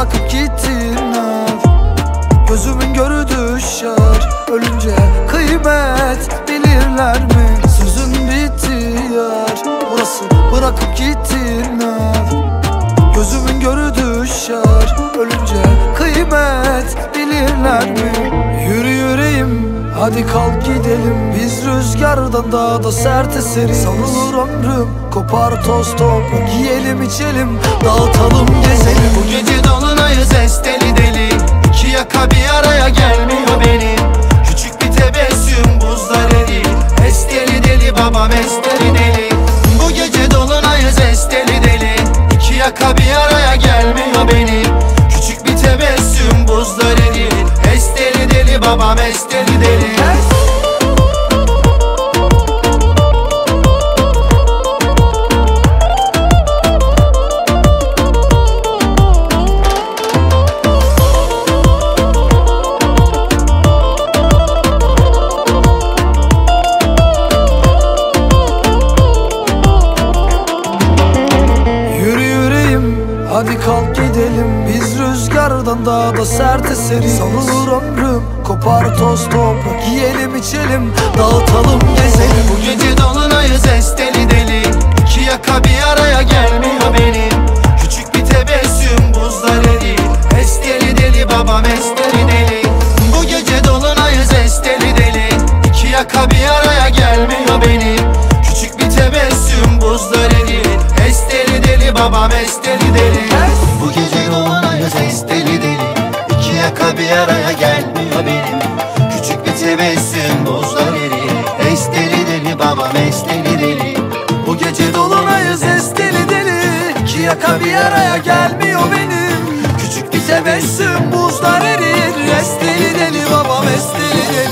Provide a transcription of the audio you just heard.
bırakıp gittin Gözümün görü düşer ölünce kıymet bilirler mi? Sözün bitti yar burası bırakıp gittin Gözümün görü düşer ölünce kıymet bilirler mi? Yürü yüreğim hadi kalk gidelim, biz rüzgardan daha da sert eseriz. Savrulur ömrüm kopar toz toprak, yiyelim içelim dağıtalım gezelim. Bu gece dolunayız esteli deli, İki yaka bir araya gelmiyor benim. Küçük bir tebessüm buzlar eril, esteli deli babam esteli deli. Bu gece dolunayız esteli deli, İki yaka bir araya gelmiyor benim. Küçük bir tebessüm buzlar eril, esteli deli babam esteli deli. Hadi kalk gidelim, biz rüzgardan daha da sert eseriz. Savrulur ömrüm kopar toz toprak, yiyelim içelim dağıtalım gezelim. Bu gece dolunayız esteli deli, İki yaka bir araya gelmiyor benim. Küçük bir tebessüm buzlar eril, esteli deli babam esteli deli. Bu gece dolunayız esteli deli, İki yaka bir araya gelmiyor benim. Küçük bir tebessüm buzlar eril, esteli deli babam esteli deli. Bu gece dolunayız esteli deli, İki yaka bir araya gelmiyor benim. Küçük bir tebessüm buzlar eril, esteli deli babam esteli deli. Bu gece dolunayız esteli deli, İki yaka bir araya gelmiyor benim. Küçük bir tebessüm buzlar erir, esteli deli babam esteli deli.